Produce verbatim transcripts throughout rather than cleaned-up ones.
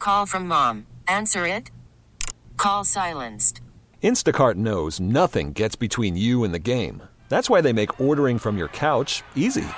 Call from mom. Answer it. Call silenced. Instacart knows nothing gets between you and the game. That's why they make ordering from your couch easy.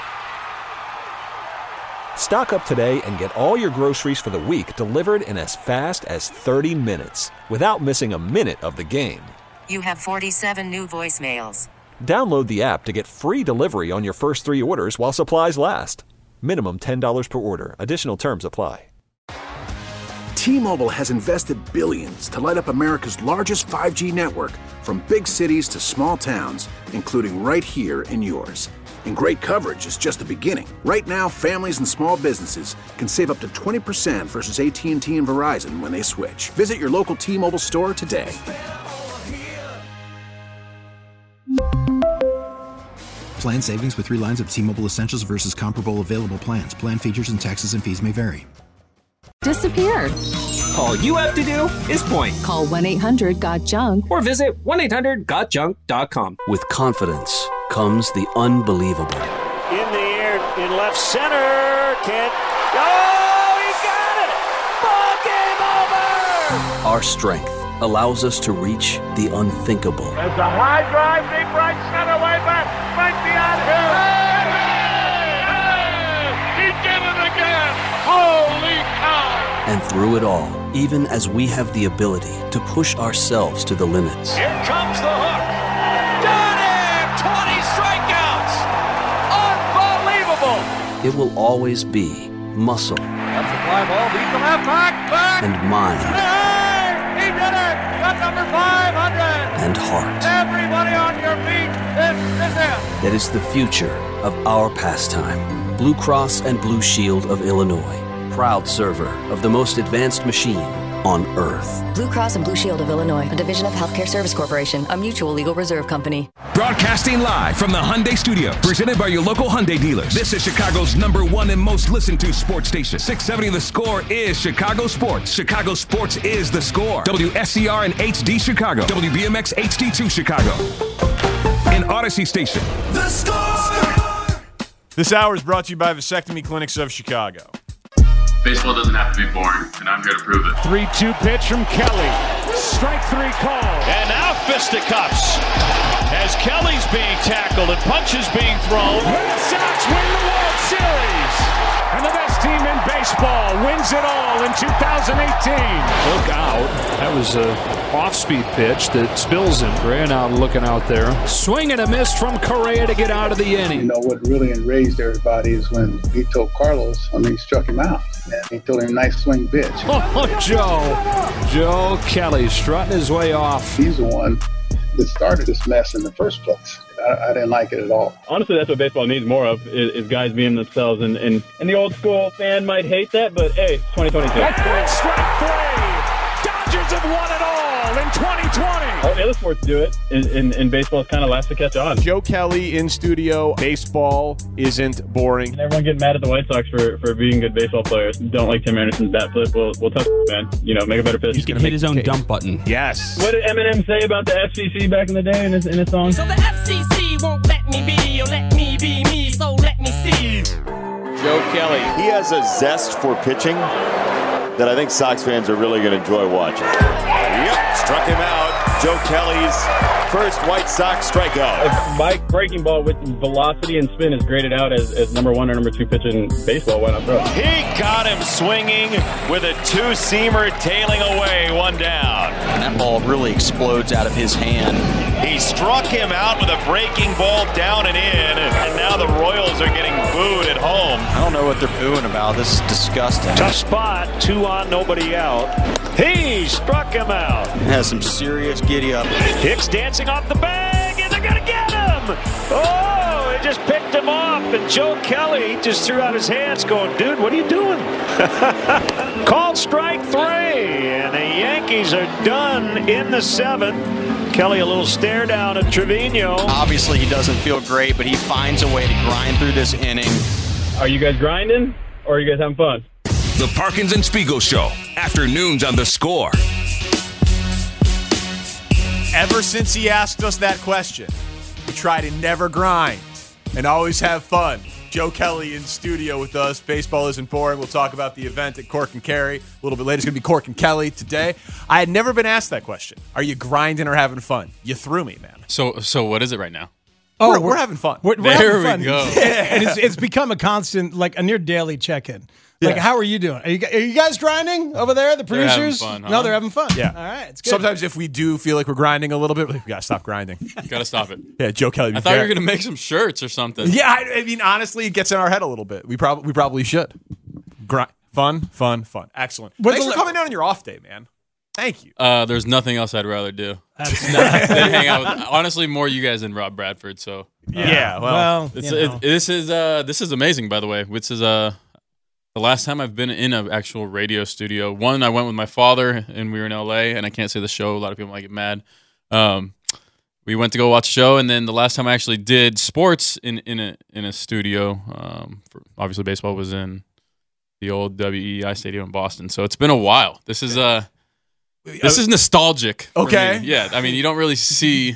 Stock up today and get all your groceries for the week delivered in as fast as thirty minutes without missing a minute of the game. You have forty-seven new voicemails. Download the app to get free delivery on your first three orders while supplies last. Minimum ten dollars per order. Additional terms apply. T-Mobile has invested billions to light up America's largest five G network, from big cities to small towns, including right here in yours. And great coverage is just the beginning. Right now, families and small businesses can save up to twenty percent versus A T and T and Verizon when they switch. Visit your local T-Mobile store today. Plan savings with three lines of T-Mobile Essentials versus comparable available plans. Plan features and taxes and fees may vary. Disappeared. All you have to do is point. Call one eight hundred got junk or visit one eight hundred got junk dot com. With confidence comes the unbelievable. In the air, in left center, can't. Oh, he got it! Ball game over! Our strength allows us to reach the unthinkable. There's a high drive, deep right center, way back, right beyond him. Hey, hey, he did it again! Holy cow! And through it all, even as we have the ability to push ourselves to the limits. Here comes the hook. Got him! twenty strikeouts! Unbelievable! It will always be muscle. That's a fly ball, beat the left back, back! And mind. Hey! He did it! Got number five hundred! And heart. Everybody on your feet! This is it! That is the future of our pastime. Blue Cross and Blue Shield of Illinois. Proud server of the most advanced machine on Earth. Blue Cross and Blue Shield of Illinois, a division of Healthcare Service Corporation, a mutual legal reserve company. Broadcasting live from the Hyundai Studios, presented by your local Hyundai dealers. This is Chicago's number one and most listened to sports station. six seventy The Score is Chicago Sports. Chicago Sports is The Score. W S C R and H D Chicago. W B M X H D two Chicago. And Odyssey Station. The Score! This hour is brought to you by Vasectomy Clinics of Chicago. Baseball doesn't have to be boring, and I'm here to prove it. three two pitch from Kelly. Strike three call. And now fisticuffs as Kelly's being tackled and punches being thrown. Red Sox win the World Series. And the best team in baseball wins it all in two thousand eighteen. Look out. That was a off-speed pitch that spills him. Correa now looking out there. Swing and a miss from Correa to get out of the inning. You know, what really enraged everybody is when he told Carlos, I mean, he struck him out. And he told him, nice swing, bitch. Oh, Joe. Joe Kelly strutting his way off. He's the one that started this mess in the first place. I, I didn't like it at all. Honestly, that's what baseball needs more of, is, is guys being themselves. And, and, and the old school fan might hate that, but hey, twenty twenty-two. That's strike three. Dodgers have won it all in twenty twenty. All the other sports do it, and, and, and baseball is kind of last to catch on. Joe Kelly in studio. Baseball isn't boring. And everyone getting mad at the White Sox for, for being good baseball players. Don't like Tim Anderson's bat flip. We'll, we'll touch it, man. You know, make a better pitch. He's going to hit his own tape. Dump button. Yes. What did Eminem say about the F C C back in the day in his, in his song? So the F C C won't let me be, or let me be me, so let me see. Joe Kelly. He has a zest for pitching that I think Sox fans are really going to enjoy watching. Yep, struck him out. Joe Kelly's first White Sox strikeout. If my breaking ball with velocity and spin is graded out as, as number one or number two pitch in baseball, why not throw it? He got him swinging with a two-seamer tailing away, one down. And that ball really explodes out of his hand. He struck him out with a breaking ball down and in, and now the Royals are getting booed at home. I don't know what they're booing about. This is disgusting. Tough spot, two on, nobody out. He struck him out. It has some serious giddy up. Hicks dancing off the bag, and they're going to get him. Oh, they just picked him off, and Joe Kelly just threw out his hands going, dude, what are you doing? Called strike three, and the Yankees are done in the seventh. Kelly a little stare down at Trevino. Obviously, he doesn't feel great, but he finds a way to grind through this inning. Are you guys grinding, or are you guys having fun? The Parkins and Spiegel Show, afternoons on The Score. Ever since he asked us that question, we try to never grind and always have fun. Joe Kelly in studio with us. Baseball isn't boring. We'll talk about the event at Cork and Kerry a little bit later. It's going to be Cork and Kelly today. I had never been asked that question. Are you grinding or having fun? You threw me, man. So, so what is it right now? Oh, we're, we're, we're having fun. We're, we're there having fun. we go. Yeah. And it's, it's become a constant, like a near daily check-in. Like, yeah. How are you doing? Are you, are you guys grinding over there, the producers? They're having fun, huh? No, they're having fun. Yeah. All right, it's good. Sometimes if we do feel like we're grinding a little bit, we got to stop grinding. You got to stop it. Yeah, Joe Kelly. I thought you were going to make some shirts or something. Yeah, I, I mean, honestly, it gets in our head a little bit. We, prob- we probably should. Grind. Fun, fun, fun. Excellent. What's Thanks the for li- coming down on your off day, man. Thank you. Uh, there's nothing else I'd rather do. That's than hang out with, honestly, more you guys than Rob Bradford. So uh, yeah, well, well it's, you know. it, this is uh, this is amazing, by the way. This is uh, the last time I've been in an actual radio studio. One, I went with my father, and we were in L A, and I can't say the show. A lot of people might get mad. Um, we went to go watch a show, and then the last time I actually did sports in, in a in a studio, um, for, obviously baseball was in the old W E I Stadium in Boston. So it's been a while. This is uh, this is nostalgic. for Okay. me. Yeah, I mean, you don't really see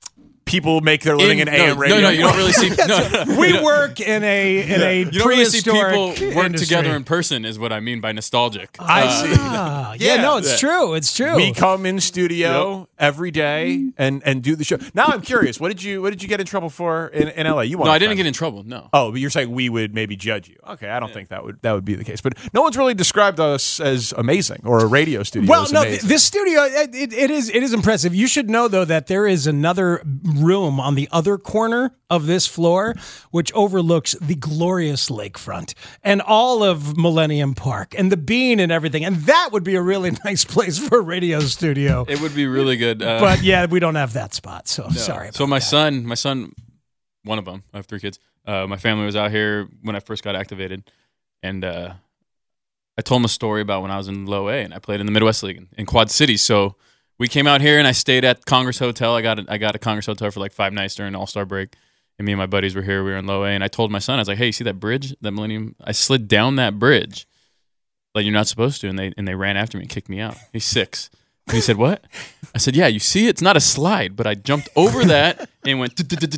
people make their living in, in A M no, radio. No, no, you don't really see. No, no, we you don't- work in a in a You don't really see prehistoric people work industry. together in person, is what I mean by nostalgic. I Uh, see. Ah, yeah, Yeah. no, it's Yeah. true. It's true. We come in studio every day and, and do the show. Now I'm curious. What did you what did you get in trouble for in, in L A? You No, I didn't get in trouble. No. Oh, but you're saying we would maybe judge you. Okay, I don't think that would that would be the case. But no one's really described us as amazing or a radio studio. Well, as no, amazing. th- this studio it, it, it is it is impressive. You should know though that there is another room on the other corner of this floor which overlooks the glorious lakefront and all of Millennium Park and the Bean and everything, and that would be a really nice place for a radio studio. It would be really good. Uh, But yeah, we don't have that spot, so I'm no. sorry. About So my that. son, my son, one of them. I have three kids. Uh, my family was out here when I first got activated, and uh, I told him a story about when I was in Low A and I played in the Midwest League in, in Quad Cities. So we came out here and I stayed at Congress Hotel. I got a, I got a Congress Hotel for like five nights during All Star break, and me and my buddies were here. We were in Low A, and I told my son, I was like, "Hey, you see that bridge, that Millennium? I slid down that bridge, like you're not supposed to." And they and they ran after me and kicked me out. He's six. And he said, "What?" I said, "Yeah, you see, it's not a slide, but I jumped over that and went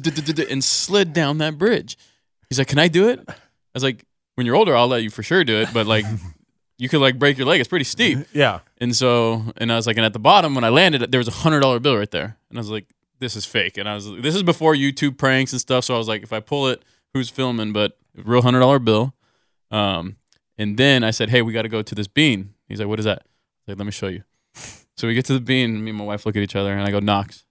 and slid down that bridge." He's like, "Can I do it?" I was like, "When you're older, I'll let you for sure do it, but like, you could like break your leg. It's pretty steep." Yeah. And so, and I was like, and at the bottom when I landed, there was a hundred dollar bill right there, and I was like, "This is fake." And I was, this is before YouTube pranks and stuff, so I was like, if I pull it, who's filming? But real hundred dollar bill. Um, and then I said, "Hey, we got to go to this Bean." He's like, "What is that?" I was like, "Let me show you." So we get to the Bean, and me and my wife look at each other, and I go, "Knox,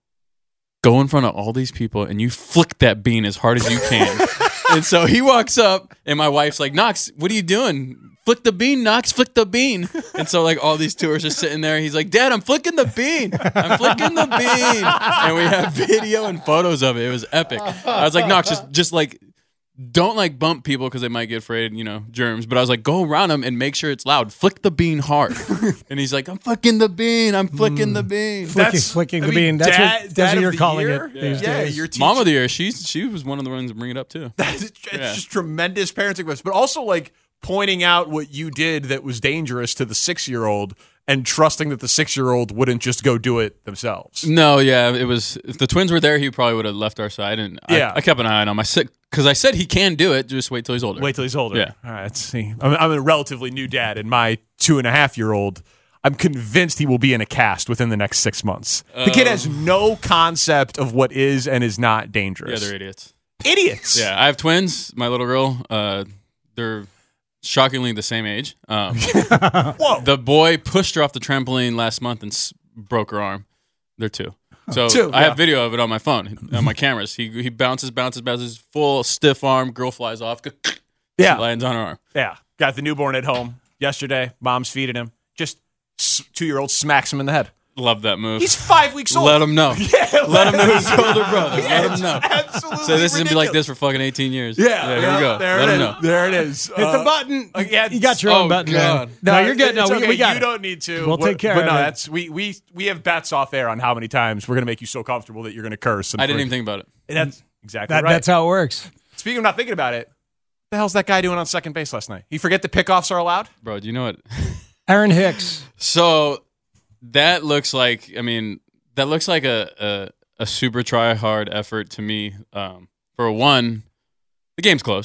go in front of all these people, and you flick that bean as hard as you can." And so he walks up, and my wife's like, "Knox, what are you doing? Flick the bean, Knox, flick the bean." And so like all these tourists are sitting there. He's like, "Dad, I'm flicking the bean. I'm flicking the bean." And we have video and photos of it. It was epic. I was like, "Knox, just just like don't like bump people because they might get afraid, you know, germs." But I was like, go around them and make sure it's loud. Flick the bean hard. And he's like, "I'm flicking the bean. I'm flicking mm. the bean." Flicking, flicking I the mean, bean. That's dad, what, that's what you're calling year? it Yeah, these yeah days. you're teaching. Mom of the year. She's she was one of the ones to bring it up too. That's it's Yeah. just tremendous parenting advice, but also like pointing out what you did that was dangerous to the six-year-old and trusting that the six-year-old wouldn't just go do it themselves. No, yeah, it was. If the twins were there, he probably would have left our side. And Yeah. I, I kept an eye on him. I said because I said he can do it. Just wait till he's older. Wait till he's older. Yeah. All right, let's see. I'm, I'm a relatively new dad, and my two-and-a-half-year-old, I'm convinced he will be in a cast within the next six months. The kid has no concept of what is and is not Yeah, dangerous. they're idiots. Idiots. Yeah, I have twins. My little girl. Uh, they're shockingly the same age. Um, Whoa. The boy pushed her off the trampoline last month and s- broke her arm. They're two. So Two, I yeah. have video of it on my phone, on my cameras. He he bounces, bounces, bounces, full stiff arm. Girl flies off. Yeah. Lands on her arm. Yeah. Got the newborn at home yesterday. Mom's feeding him. Just s- two-year-old smacks him in the head. Love that move. He's five weeks old. Let him know. Yeah, let him know his older brother. Yeah, Let him know. Absolutely. So this is gonna be like ridiculous. this for fucking eighteen years. Yeah, here yeah, we go. There Let it him is. know. There it is. Hit Uh, the button. uh, yeah, You got your own oh, button, God. man. No, you're good. No, it's we, okay. we got you it. don't need to. We'll We're- take care but of no, it. that's we we we have bets off air on how many times we're gonna make you so comfortable that you're gonna curse. And I didn't for- even think about it. That's exactly That, right. That's how it works. Speaking of not thinking about it, what the hell's that guy doing on second base last night? You forget that pickoffs are allowed? Bro, do you know what? Aaron Hicks. So that looks like, I mean, that looks like a a, a super try hard effort to me. Um, for one, the game's close.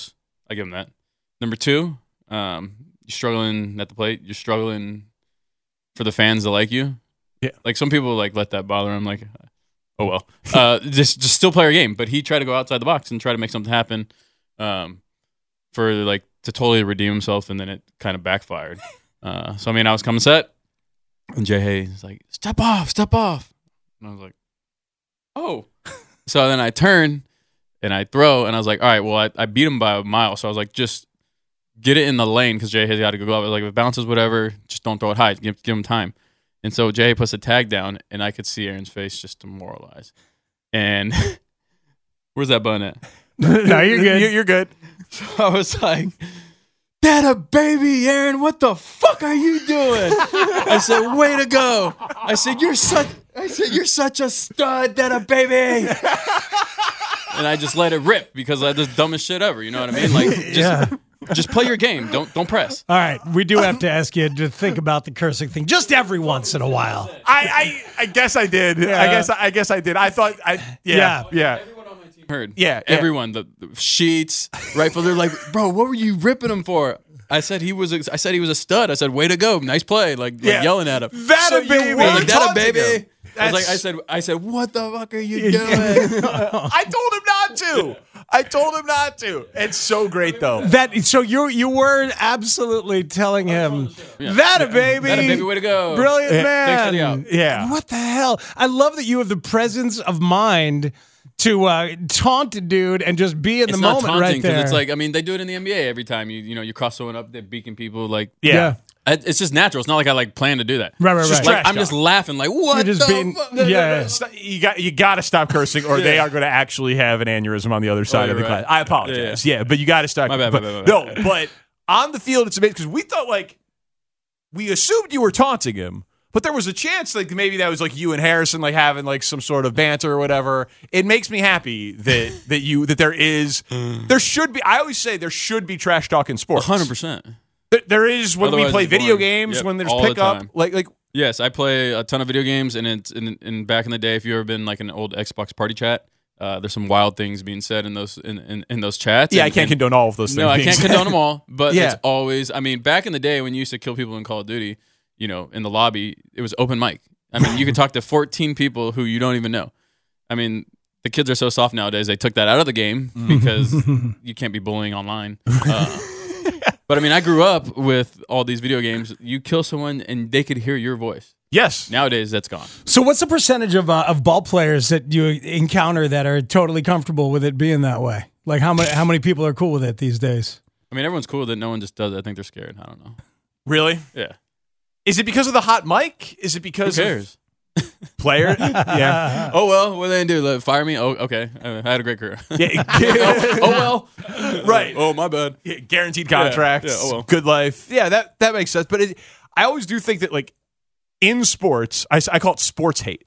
I give him that. Number two, um, you're struggling at the plate. You're struggling for the fans to like you. Yeah. Like some people like let that bother them. Like, oh well, uh, just just still play your game. But he tried to go outside the box and try to make something happen, um, for like to totally redeem himself, and then it kind of backfired. Uh, so I mean, I was coming set, and Jay Hayes is like, "Step off, step off," and I was like, "Oh." So then I turn and I throw, and I was like, "All right, well, I, I beat him by a mile." So I was like, "Just get it in the lane," because Jay Hayes got to go up. I was like, if it bounces, whatever, just don't throw it high. Give, give him time. And so Jay puts a tag down, and I could see Aaron's face just demoralized. And where's that button at? No, you're good. You're, you're good. So I was like, "That a baby, Aaron, what the fuck are you doing?" I said, "Way to go." I said, "You're such I said, "You're such a stud, that a baby." And I just let it rip because I the dumbest shit ever, you know what I mean? Like just Yeah. just play your game. Don't don't press. All right, we do have to ask you to think about the cursing thing just every once in a while. I, I, I guess I did. Yeah. I guess I guess I did. I thought I yeah Yeah. yeah. Heard. Yeah, yeah. Everyone, the, the Sheets, Rifle, they're like, "Bro, what were you ripping him for?" I said he was a, I said he was a stud. I said, "Way to go. Nice play." Like, like Yeah. yelling at him. That So a you baby. were Like, that a taunting baby. him. I was like, That's- I said, I said, "What the fuck are you doing?" I told him not to. I told him not to. It's so great though. That so you you were absolutely telling him that a baby, That a baby, way to go. brilliant Yeah. man. Thanks for the out. Yeah. What the hell? I love that you have the presence of mind to uh, taunt a dude and just be in It's the not moment taunting right there. it's like, I mean, they do it in the N B A every time you you know you cross someone up, they're beaking people. Like, Yeah. yeah. I- it's just natural. It's not like I like plan to do that. Right, right, It's right. just Like, trash I'm just talk. laughing. Like, what? You're just the being, fuck? yeah. Stop- You got you got to stop cursing, or they Yeah. are going to actually have an aneurysm on the other side Oh, of the you're class. right. I apologize. Yeah, but you got to start. My bad, but, my bad, my bad. No, but on the field, it's amazing because we thought like we assumed you were taunting him, but there was a chance like maybe that was like you and Harrison like having like some sort of banter or whatever. It makes me happy that that you that there is there should be. I always say there should be trash talk in sports. one hundred percent. There- There is when Otherwise we play it's video boring. games Yep, when there's all the pickup time. like like Yes, I play a ton of video games, and it's in, in back in the day. If you ever been like an old Xbox party chat, uh, there's some wild things being said in those in, in, in those chats. yeah. I and- can't and- condone all of those things. No, I being can't said. condone them all, but Yeah. it's always. I mean, back in the day when you used to kill people in Call of Duty, you know, in the lobby, it was open mic. I mean, you could talk to fourteen people who you don't even know. I mean, the kids are so soft nowadays. They took that out of the game because you can't be bullying online. Uh, but I mean, I grew up with all these video games. You kill someone and they could hear your voice. Yes. Nowadays, that's gone. So, what's the percentage of uh, of ball players that you encounter that are totally comfortable with it being that way? Like, how many how many people are cool with it these days? I mean, everyone's cool with it. No one just does it. I think they're scared. I don't know. Really? Yeah. Is it because of the hot mic? Is it Who because cares? of player? yeah. Oh, well, what are they going to do? Like, fire me? Oh, okay. I had a great career. Yeah. oh, oh, well. Right. Oh, my bad. Yeah, guaranteed contracts. Yeah, oh well. Good life. Yeah, that that makes sense. But it, I always do think that like in sports, I, I call it sports hate.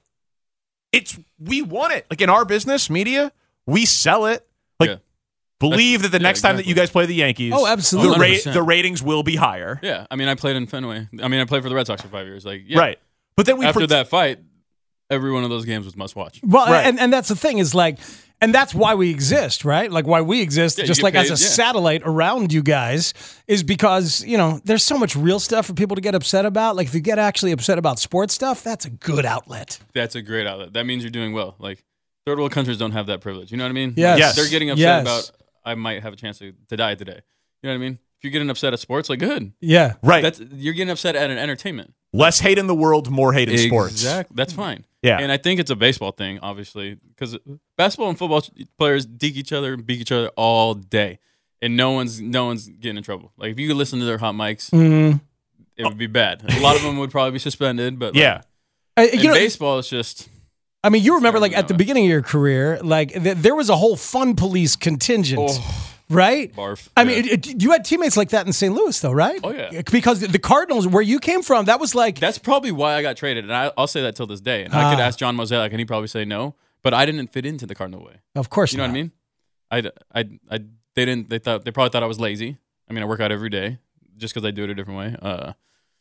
It's we want it. Like in our business, media, we sell it. Like Yeah. believe that the yeah, next time that exactly. you guys play the Yankees, Oh, absolutely. the, ra- one hundred percent. the ratings will be higher. Yeah. I mean, I played in Fenway. I mean, I played for the Red Sox for five years. Like, yeah. Right. But then we After pre- that fight, every one of those games was must watch. Well, Right. and, and that's the thing is like, and that's why we exist, right? Like why we exist, Yeah, you just get like as paid, a yeah. satellite around you guys, is because you know there's so much real stuff for people to get upset about. Like if you get actually upset about sports stuff, that's a good outlet. That's a great outlet. That means you're doing well. Like, third world countries don't have that privilege. You know what I mean? Yes. Yes. They're getting upset Yes. about, I might have a chance to, to die today. You know what I mean? If you're getting upset at sports, like, good. Yeah, right. That's You're getting upset at an entertainment. Less hate in the world, more hate in sports. Exactly. That's fine. Yeah. And I think it's a baseball thing, obviously, because basketball and football players dig each other, beat each other all day, and no one's no one's getting in trouble. Like if you could listen to their hot mics, mm-hmm. it would be bad. A lot of them would probably be suspended, but like, Yeah. Uh, in you know, baseball, it's just I mean, you remember like Yeah, at the no. beginning of your career, like th- there was a whole fun police contingent. oh, Right? barf. I Yeah. mean, it, it, you had teammates like that in Saint Louis, though, right? Oh, yeah. Because the Cardinals, where you came from, that was like That's probably why I got traded, and I, I'll say that till this day. And I could Ah. ask John Mozeliak, and he'd probably say no, but I didn't fit into the Cardinal way. Of course, You know not. what I mean? I, I, I, they didn't. They thought they probably thought I was lazy. I mean, I work out every day just because I do it a different way. Uh,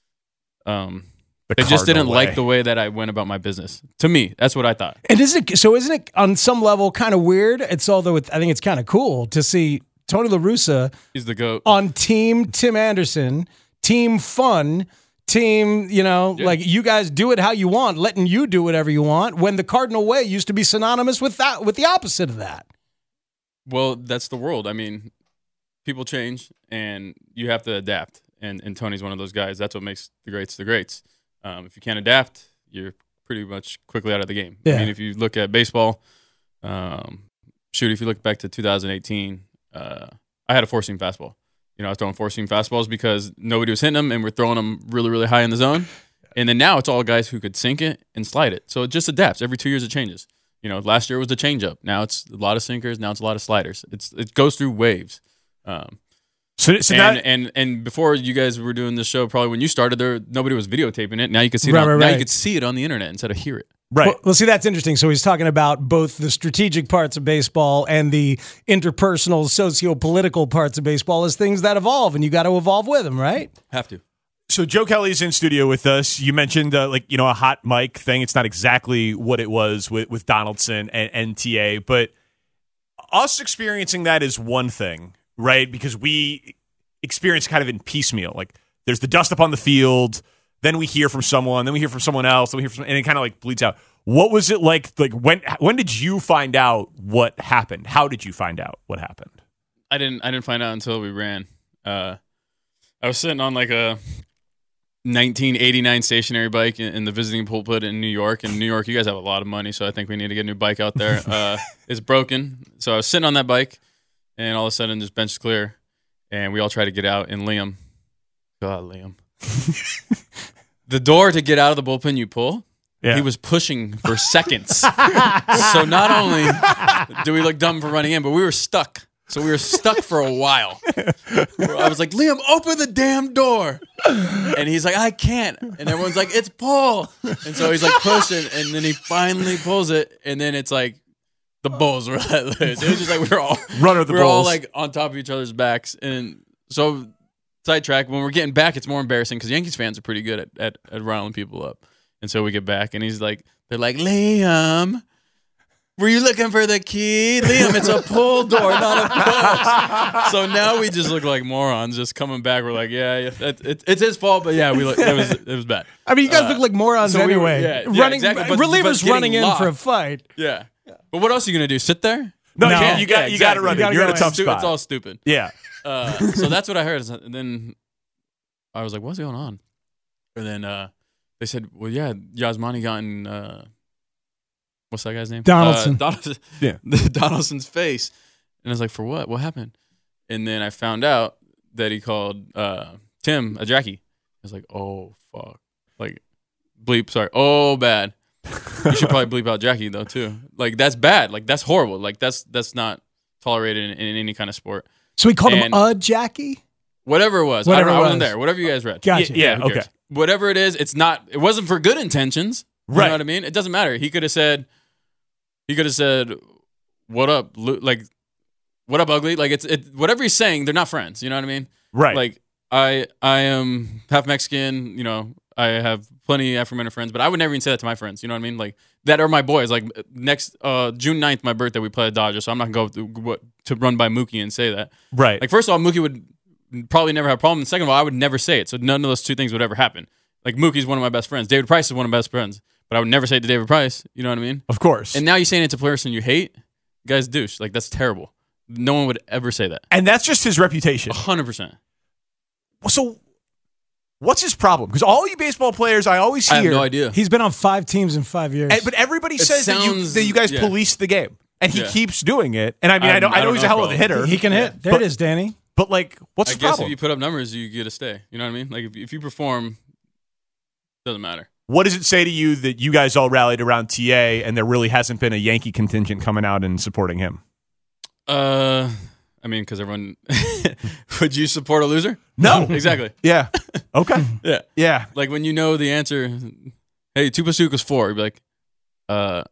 um, The they just didn't Cardinal like way. the way that I went about my business. To me, that's what I thought. And isn't it so? Isn't it on some level kind of weird? It's although it, I think it's kind of cool to see Tony La Russa He's the GOAT. on Team Tim Anderson, Team Fun, Team, you know, Yeah. like you guys do it how you want, letting you do whatever you want, when the Cardinal way used to be synonymous with that, with the opposite of that. Well, that's the world. I mean, people change, and you have to adapt. And and Tony's one of those guys. That's what makes the greats the greats. Um, if you can't adapt, you're pretty much quickly out of the game. Yeah. I mean, if you look at baseball, um, shoot, if you look back to two thousand eighteen, uh, I had a four-seam fastball. You know, I was throwing four-seam fastballs because nobody was hitting them, and we're throwing them really, really high in the zone. And then now it's all guys who could sink it and slide it. So it just adapts. Every two years it changes. You know, last year was the changeup. Now it's a lot of sinkers. Now it's a lot of sliders. It's it goes through waves. Um, so, so and, that, and and before you guys were doing this show, probably when you started, there nobody was videotaping it. Now you could see it. Right, on, right, now right. you could see it on the internet instead of hear it. Right. Well, well, see, that's interesting. So he's talking about both the strategic parts of baseball and the interpersonal, socio-political parts of baseball as things that evolve, and you got to evolve with them, right? Have to. So Joe Kelly's in studio with us. You mentioned uh, like you know a hot mic thing. It's not exactly what it was with, with Donaldson and N T A, but us experiencing that is one thing, right? Because we experience kind of in piecemeal. Like there's the dust up on the field, then we hear from someone, then we hear from someone else, then we hear from, and it kind of like bleeds out. What was it like? Like when when did you find out what happened? How did you find out what happened? I didn't. I didn't find out until we ran. Uh, I was sitting on like a nineteen eighty-nine stationary bike in, in the visiting pulpit in New York. In New York, you guys have a lot of money, so I think we need to get a new bike out there. Uh, it's broken, so I was sitting on that bike, and all of a sudden, this bench is clear, and we all try to get out. And Liam, God, Liam, the door to get out of the bullpen, you pull. Yeah. He was pushing for seconds. So not only do we look dumb for running in, but we were stuck. So we were stuck for a while. I was like, Liam, open the damn door. And he's like, I can't. And everyone's like, it's Paul. And so he's like pushing, and then he finally pulls it, and then it's like the bulls were let loose. It was just like we were all Runner the we were all bulls. like on top of each other's backs. And so sidetrack, when we're getting back, it's more embarrassing because Yankees fans are pretty good at, at, at riling people up. And so we get back, and he's like, they're like, Liam, were you looking for the key? Liam, it's a pull door, not a push. So now we just look like morons just coming back. We're like, yeah, yeah it, it, it's his fault, but yeah, we look, it was it was bad. I mean, you guys Uh, look like morons so we were- anyway. yeah, yeah, running, exactly, but- relievers but getting running in locked. for a fight. Yeah. But what else are you going to do? Sit there? No, No. you, can't. you got Yeah, you got to exactly. run You it. gotta You're in go a tough in. Stu- spot. It's all stupid. Yeah. Uh, so that's what I heard. And then I was like, what's going on? And then uh, they said, well, yeah, Yasmani got in, uh, what's that guy's name? Donaldson. Uh, Donaldson. Yeah. Donaldson's face. And I was like, for what? What happened? And then I found out that he called uh, Tim a Jackie. I was like, oh, fuck. Like, bleep, sorry. Oh, bad. You should probably bleep out Jackie, though, too. Like, that's bad. Like, that's horrible. Like, that's that's not tolerated in, in any kind of sport. So he called And- him a Jackie? Whatever it was. Whatever I, don't know, it I wasn't was. there. Whatever you guys read. Gotcha. Yeah, who cares? okay. Whatever it is, it's not, it wasn't for good intentions. You Right. know what I mean? It doesn't matter. He could have said, he could have said, what up? Lu- Like, what up, ugly? Like, it's, it, whatever he's saying, they're not friends. You know what I mean? Right. Like, I, I am half Mexican, you know, I have plenty of Afro-American friends, but I would never even say that to my friends. You know what I mean? Like, that are my boys. Like, next, uh, June ninth, my birthday, we play at Dodgers, so I'm not going to go to, to run by Mookie and say that. Right. Like, first of all, Mookie would probably never have a problem. And second of all, I would never say it. So none of those two things would ever happen. Like, Mookie's one of my best friends. David Price is one of my best friends. But I would never say it to David Price. You know what I mean? Of course. And now you're saying it to a person you hate? Guy's douche. Like, that's terrible. No one would ever say that. And that's just his reputation. one hundred percent. So what's his problem? Because all you baseball players, I always hear. I have no idea. He's been on five teams in five years. And- but everybody It says that, you, sounds- that you guys yeah. police the game. And he Yeah. keeps doing it. And I mean, I, I- know, I I know don't he's know a hell the of a problem. hitter. He can hit. There But- it is, Danny. But, like, what's I his guess problem? if you put up numbers, you get to stay. You know what I mean? Like, if, if you perform, doesn't matter. What does it say to you that you guys all rallied around T A and there really hasn't been a Yankee contingent coming out and supporting him? Uh, I mean, because everyone, would you support a loser? No. Exactly. Yeah. Okay. Yeah. Yeah. Like when you know the answer, hey, two plus two equals four. You'd be like, uh,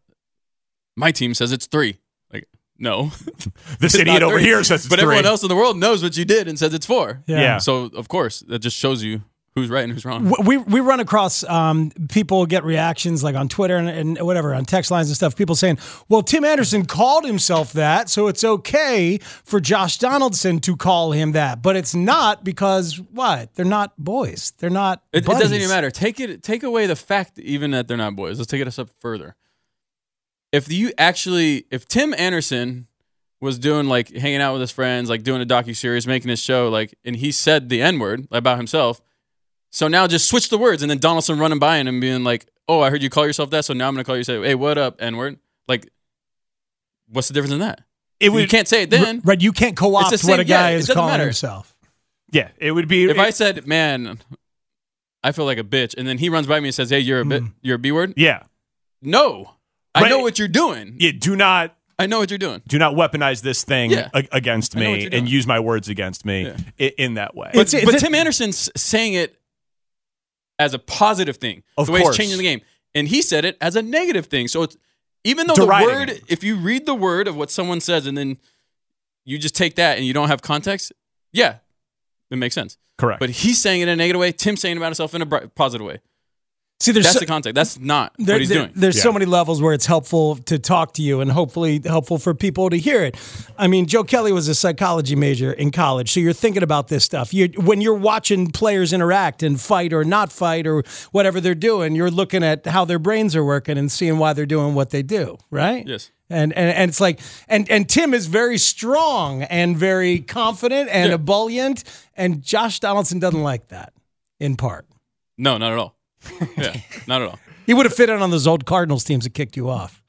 my team says it's three. Like, no. This It's idiot not over three. here says it's But three. everyone else in the world knows what you did and says it's four. Yeah. Yeah. So, of course, that just shows you who's right and who's wrong. We we run across um, people get reactions like on Twitter and, and whatever, on text lines and stuff, people saying, well, Tim Anderson called himself that, so it's okay for Josh Donaldson to call him that. But it's not because, what? They're not boys. They're not It, it buddies. doesn't even matter. Take it. Take away the fact even that they're not boys. Let's take it a step further. If you actually, if Tim Anderson was doing like hanging out with his friends, like doing a docuseries, making his show, like, and he said the N-word about himself, so now just switch the words, and then Donaldson running by him and being like, oh, I heard you call yourself that, so now I'm going to call you, say, hey, what up, N-word? Like, what's the difference in that? It would, you can't say it then. Right, you can't co-opt same, what a guy yeah, is calling matter. himself. Yeah, it would be. If it, I said, man, I feel like a bitch, and then he runs by me and says, hey, you're a bit, you're a B-word? Yeah. No. I Right. know what you're doing. Yeah, do not. I know what you're doing. Do not weaponize this thing Yeah. a- against I know what me you're doing. and use my words against me Yeah. i- in that way. But, It's- it's but a- Tim Anderson's saying it as a positive thing. Of the way course. he's changing the game. And he said it as a negative thing. So it's even though Deriding the word, it. if you read the word of what someone says and then you just take that and you don't have context, yeah, it makes sense. Correct. But he's saying it in a negative way. Tim's saying it about himself in a bri- positive way. See, there's That's so, the context. That's not there, what he's there- doing. There's Yeah. so many levels where it's helpful to talk to you and hopefully helpful for people to hear it. I mean, Joe Kelly was a psychology major in college, so you're thinking about this stuff. You, when you're watching players interact and fight or not fight or whatever they're doing, you're looking at how their brains are working and seeing why they're doing what they do, right? Yes. And, and and it's like and and Tim is very strong and very confident and Yeah. ebullient, and Josh Donaldson doesn't like that, in part. No, not at all. Yeah, not at all. He would have fit in on those old Cardinals teams that kicked you off.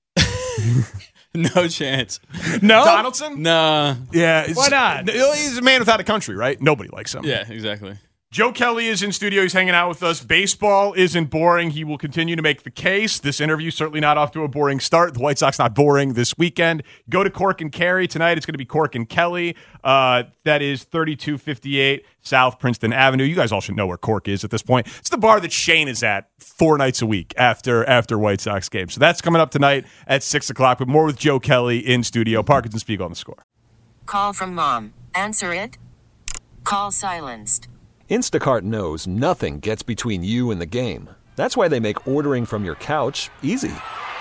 No chance. No? Donaldson? Nah. Yeah. it's- Why not? He's a man without a country, right? Nobody likes him. Yeah, exactly. Joe Kelly is in studio. He's hanging out with us. Baseball isn't boring. He will continue to make the case. This interview certainly not off to a boring start. The White Sox not boring this weekend. Go to Cork and Carry tonight. It's going to be Cork and Kelly. Uh, that is thirty-two fifty-eight South Princeton Avenue. You guys all should know where Cork is at this point. It's the bar that Shane is at four nights a week after after White Sox games. So that's coming up tonight at six o'clock. But more with Joe Kelly in studio. Parkinson Spiegel on the Score. Call from mom. Answer it. Call silenced. Instacart knows nothing gets between you and the game. That's why they make ordering from your couch easy.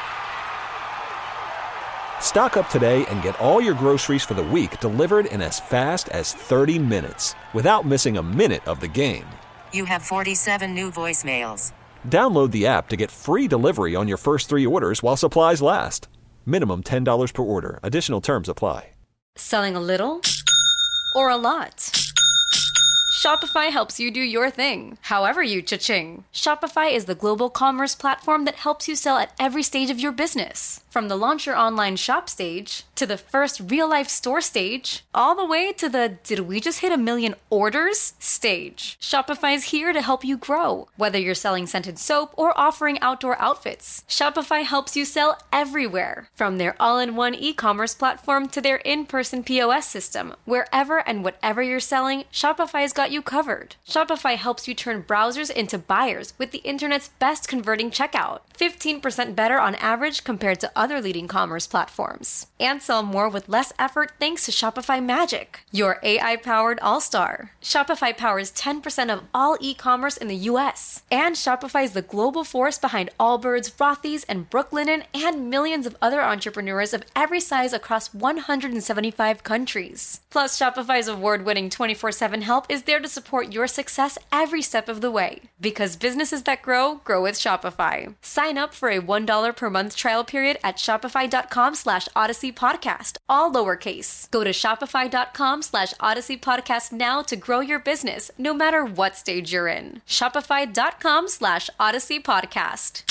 Stock up today and get all your groceries for the week delivered in as fast as thirty minutes without missing a minute of the game. You have forty-seven new voicemails. Download the app to get free delivery on your first three orders while supplies last. Minimum ten dollars per order. Additional terms apply. Selling a little or a lot? Shopify helps you do your thing, however you cha-ching. Shopify is the global commerce platform that helps you sell at every stage of your business. From the launch your online shop stage, to the first real-life store stage, all the way to the did we just hit a million orders stage. Shopify's here to help you grow. Whether you're selling scented soap or offering outdoor outfits, Shopify helps you sell everywhere. From their all-in-one e-commerce platform to their in-person P O S system. Wherever and whatever you're selling, Shopify's got you covered. Shopify helps you turn browsers into buyers with the internet's best converting checkout. fifteen percent better on average compared to other leading commerce platforms. And sell more with less effort thanks to Shopify Magic, your A I-powered all-star. Shopify powers ten percent of all e-commerce in the U S. And Shopify is the global force behind Allbirds, Rothy's, and Brooklinen, and millions of other entrepreneurs of every size across one hundred seventy-five countries. Plus, Shopify's award-winning twenty-four seven help is there to support your success every step of the way. Because businesses that grow, grow with Shopify. Sign up for a one dollar per month trial period at shopify.com slash Odyssey Podcast, all lowercase. Go to shopify.com slash Odyssey Podcast now to grow your business, no matter what stage you're in. Shopify.com slash Odyssey Podcast.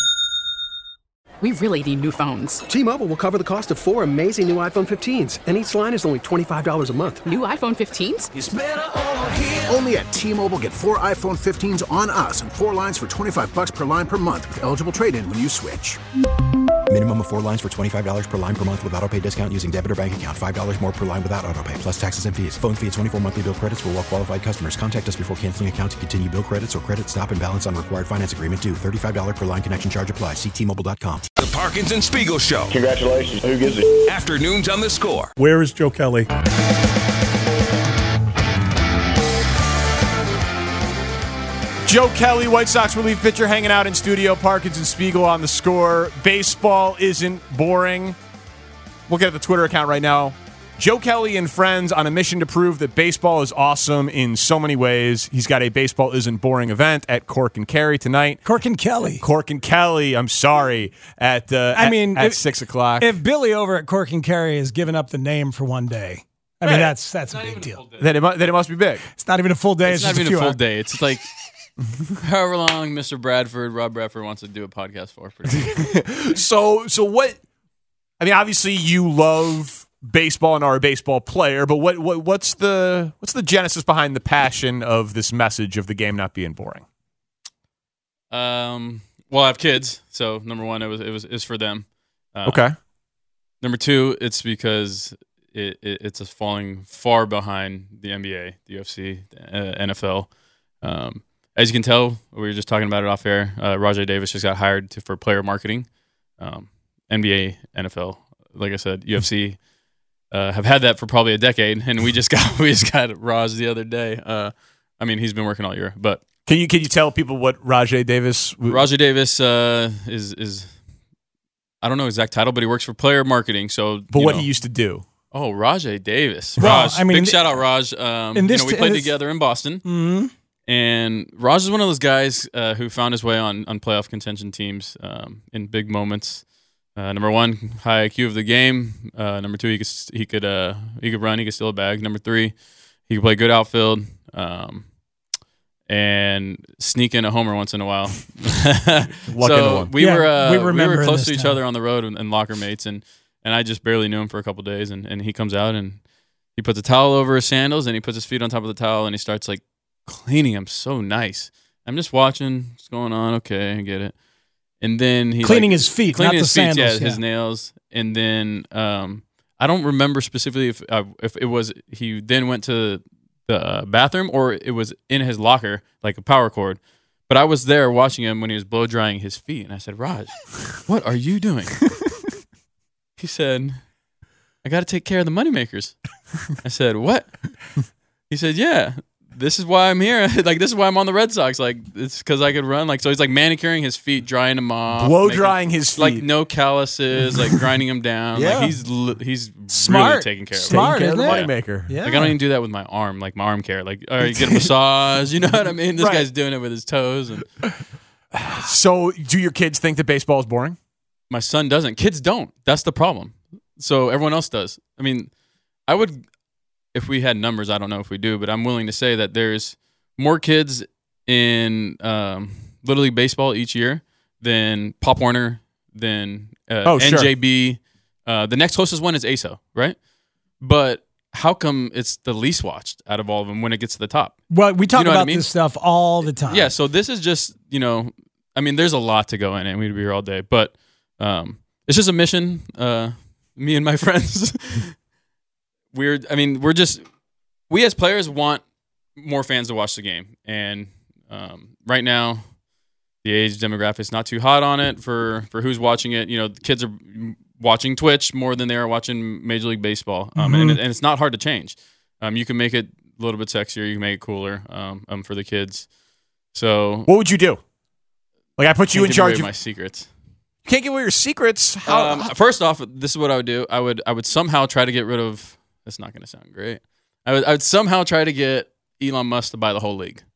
We really need new phones. T-Mobile will cover the cost of four amazing new iPhone fifteens, and each line is only twenty-five dollars a month. New iPhone fifteens? It's better over here. Only at T-Mobile, get four iPhone fifteens on us and four lines for twenty-five bucks per line per month with eligible trade-in when you switch. Minimum of four lines for twenty-five dollars per line per month with autopay discount using debit or bank account. five dollars more per line without autopay, plus taxes and fees. Phone fee at twenty-four monthly bill credits for well-qualified customers. Contact us before canceling account to continue bill credits or credit stop and balance on required finance agreement due. thirty-five dollars per line connection charge applies. See T Mobile dot com. The Parkinson Spiegel Show. Congratulations. Who gives it? Afternoons on the Score. Where is Joe Kelly? Joe Kelly, White Sox relief pitcher, hanging out in studio. Parkins and Spiegel on the score. Baseball isn't boring. We'll get at the Twitter account right now. Joe Kelly and friends on a mission to prove that baseball is awesome in so many ways. He's got a Baseball Isn't Boring event at Cork and Kerry tonight. Cork and Kelly. Cork and Kelly, I'm sorry, at uh, I at, mean, at if, six o'clock. If Billy over at Cork and Kerry has given up the name for one day, I mean, Right. that's that's a big deal. Then it, mu- then it must be big. It's not even a full day. It's, It's, not just even a a few full hours. day. It's like however long Mister Bradford, Rob Bradford wants to do a podcast for. Pretty so, so what? I mean, obviously, you love baseball and are a baseball player, but what, what what's the what's the genesis behind the passion of this message of the game not being boring? Um. Well, I have kids, so number one, it was it was is for them. Uh, Okay. Number two, it's because it, it it's a falling far behind the N B A, the U F C, the uh, N F L. Um, as you can tell, we were just talking about it off air. Uh, Rajay Davis just got hired to, for player marketing. Um, N B A, N F L, like I said, U F C uh, have had that for probably a decade, and we just got we just got Raj the other day. Uh, I mean, he's been working all year, but Can you can you tell people what Rajay Davis? Rajay Davis uh, is is I don't know exact title, but he works for player marketing. So, But you what know. he used to do? Oh, Rajay Davis. Well, Raj. I mean, big shout out, Raj. Um, in this you know, we t- played in this- together in Boston. Mhm. And Raj is one of those guys uh, who found his way on, on playoff contention teams um, in big moments. Uh, number one, high I Q of the game. Uh, number two, he could he could uh, he could run. He could steal a bag. Number three, he could play good outfield um, and sneak in a homer once in a while. Luck into so one. we Yeah, were uh, we we, remember were close this to each now. other on the road and, and locker mates, and and I just barely knew him for a couple days. And, and he comes out and he puts a towel over his sandals and he puts his feet on top of the towel and he starts like cleaning them so nice. I'm just watching what's going on. Okay, I get it. And then he's Cleaning like, his feet, cleaning not his the feet, sandals, yeah, his yeah. nails. And then um, I don't remember specifically if uh, if it was he then went to the uh, bathroom or it was in his locker like a power cord. But I was there watching him when he was blow drying his feet, and I said, "Raj, what are you doing?" He said, "I got to take care of the moneymakers." I said, "What?" He said, "Yeah, this is why I'm here. Like, this is why I'm on the Red Sox. Like, it's because I could run. Like, so he's like manicuring his feet, drying them off, Blow making- drying his feet. like no calluses, like grinding them down. Yeah. Like he's li- he's Smart. really taking care of Smart, it. Taking care of isn't the it? moneymaker. Yeah. Like I don't even do that with my arm, like my arm care. Like, all right, get a massage. You know what I mean? This Right. guy's doing it with his toes, and So, do your kids think that baseball is boring? my son doesn't. Kids don't. That's the problem. So everyone else does. I mean, I would, if we had numbers, I don't know if we do, but I'm willing to say that there's more kids in um, Little League Baseball each year than Pop Warner, than uh, Oh, sure. N J B. Uh, the next closest one is A S O, right? But how come it's the least watched out of all of them when it gets to the top? Well, we talk You know what I about mean? this stuff all the time. Yeah, so this is just, you know, I mean, there's a lot to go in, and we'd be here all day, but um, it's just a mission. Uh, me and my friends, we're, I mean, we're just, we as players want more fans to watch the game, and um, right now, the age demographic is not too hot on it for for who's watching it. You know, the kids are watching Twitch more than they are watching Major League Baseball, um, Mhm. and, it- and it's not hard to change. Um, you can make it a little bit sexier, you can make it cooler um, um, for the kids. So, What would you do? Like, I put you can't in give charge away of. my secrets. You can't give away your secrets. How? Um, first off, this is what I would do. I would I would somehow try to get rid of. That's not going to sound great. I would I would somehow try to get Elon Musk to buy the whole league.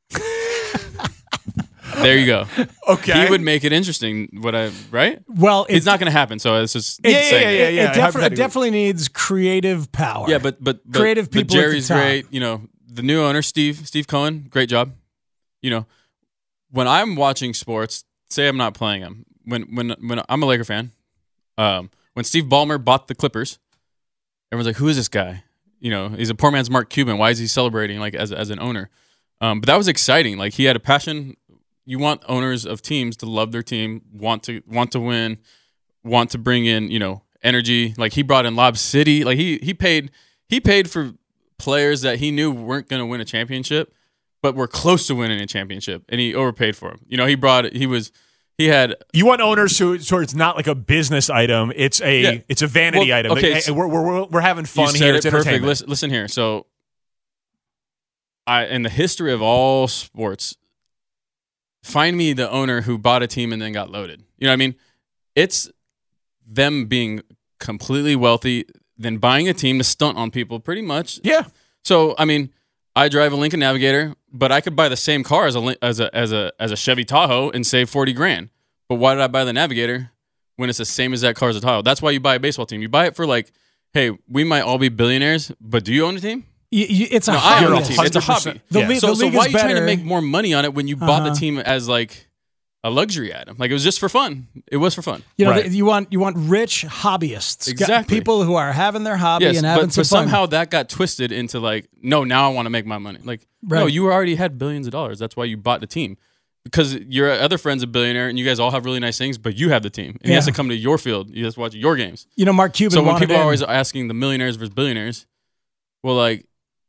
There you go. Okay. He would make it interesting. What I right? Well, it's it- not going to happen. So it's just Yeah, yeah, saying yeah, it. yeah, It, yeah. it, defi- it hypothetically. definitely needs creative power. Yeah, but but, but Creative but people at the Jerry's top. great. You know, the new owner, Steve Steve Cohen, great job. You know, when I'm watching sports, say I'm not playing them. When when when I'm a Laker fan, um, when Steve Ballmer bought the Clippers, everyone's like, "Who is this guy?" You know, he's a poor man's Mark Cuban. Why is he celebrating like as as an owner? Um, but that was exciting. Like he had a passion. You want owners of teams to love their team, want to want to win, want to bring in, you know, energy. Like he brought in Lob City. Like he he paid he paid for players that he knew weren't going to win a championship, but were close to winning a championship, and he overpaid for them. You know, he brought he was he had You want owners who, so it's not like a business item. It's a Yeah. it's a vanity Well, item. okay, Like, hey, so- we're, we're we're having fun you said here. it It's perfect. entertainment. Listen, listen here. So, I in the history of all sports, find me the owner who bought a team and then got loaded. You know what I mean? It's them being completely wealthy, then buying a team to stunt on people pretty much. Yeah. So, I mean, I drive a Lincoln Navigator, but I could buy the same car as a as a as a as a Chevy Tahoe and save forty grand. But why did I buy the Navigator when it's the same as that car as a Tahoe? That's why you buy a baseball team. You buy it for like, hey, we might all be billionaires, but do you own a team? You, you, it's a no, hobby. I own a team. It's a hobby. The, Yeah. le- So, the so league why is are you trying to better. make more money on it when you bought Uh-huh. the team as like a luxury item? Like it was just for fun. It was for fun. You know, you want you want rich hobbyists, Exactly. people who are having their hobby Yes, and having but, some but fun. somehow that got twisted into like, no, now I want to make my money. Like, no, Right. you already had billions of dollars. That's why you bought the team. Because your other friend's a billionaire and you guys all have really nice things, but you have the team. And he has Yeah. to come to your field. He has to watch your games. You know, Mark Cuban So when wanted people are in. always asking the millionaires versus billionaires, well, like,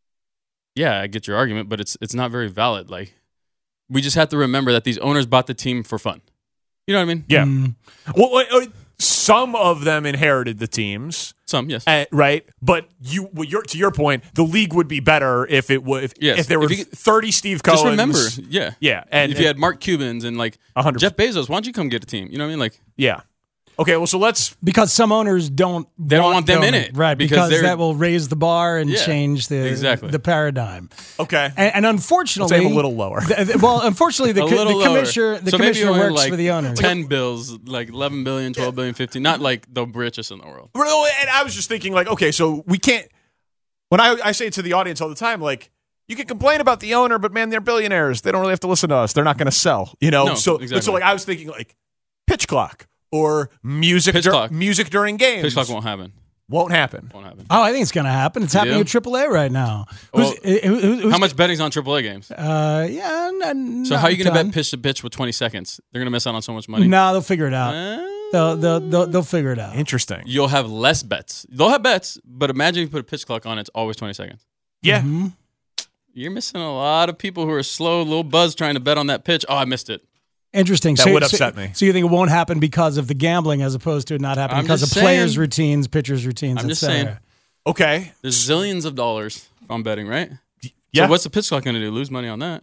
yeah, I get your argument, but it's it's not very valid. Like, we just have to remember that these owners bought the team for fun. You know what I mean? Yeah. Mm. Well, wait, wait, some of them inherited the teams. Some, yes. Uh, right, but you, well, your, to your point, the league would be better if it would if, Yes. if there were If you- thirty Steve Cohens. Just remember, yeah, yeah, and if you had Mark Cubans and like Jeff Bezos, why don't you come get a team? You know what I mean? Like, yeah. Okay, well, so let's because some owners don't They don't want them in it, right? because Because, they're- that will raise the bar and Yeah, change the exactly. the paradigm. Okay, and, and unfortunately, Let's aim a little lower. the- the- well, unfortunately, the, a co- little the lower. commissioner the so maybe commissioner only works like for the owners. ten bills, like eleven billion, twelve billion, fifteen. Not like the richest in the world. Well, and I was just thinking, like, okay, so we can't. When I, I say to the audience all the time, like, you can complain about the owner, but man, they're billionaires. They don't really have to listen to us. They're not going to sell, you know. No, so, exactly. so like, I was thinking, like, pitch clock or music, Pitch dur- clock. music during games. Pitch clock won't happen. Won't happen. Won't happen. Oh, I think it's going to happen. It's You happening do? at triple A right now. Well, Who's- who- who- who's- How much betting's on triple A games? Uh, yeah. N- So not how are you going a to ton. bet pitch to pitch with twenty seconds? They're going to miss out on so much money. No, they'll figure it out. They'll, they'll they'll they'll figure it out. Interesting. You'll have less bets. They'll have bets, but imagine if you put a pitch clock on, it's always twenty seconds. Yeah. Mm-hmm. You're missing a lot of people who are slow, little buzz trying to bet on that pitch. Oh, I missed it. Interesting. That so, would so- upset me. So you think it won't happen because of the gambling, as opposed to it not happening I'm because of just players' saying. routines, pitchers' routines, I'm et just cetera. saying. Okay. There's zillions of dollars on betting, right? Yeah. So what's the pitch clock going to do? Lose money on that?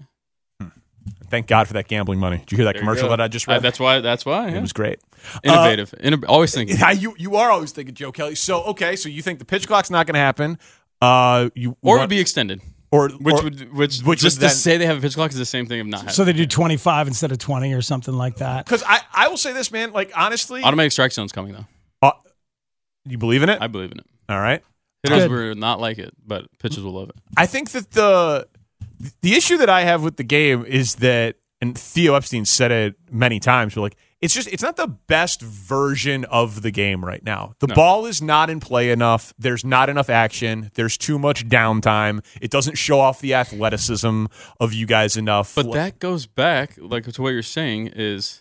Thank God for that gambling money. Did you hear that There you commercial go. that I just Uh, read? that's why. That's why. It yeah. was great. Innovative. Inno- always thinking. Yeah, you you are always thinking, Joe Kelly. So okay, so you think the pitch clock's not going to happen? Uh, you Or it want- would be extended. or Which or- would which, which just would to then- say they have a pitch clock is the same thing of not having. So they do twenty-five instead of twenty or something like that. Because I, I will say this, man. Like honestly, Automatic strike zone's coming though. uh, you believe in it? I believe in it. All right. Hitters Good. will not like it, but pitchers will love it. I think that the the issue that I have with the game is that, and Theo Epstein said it many times, but like it's just it's not the best version of the game right now. The No. ball is not in play enough. There's not enough action. There's too much downtime. It doesn't show off the athleticism of you guys enough. But that goes back, like to what you're saying, is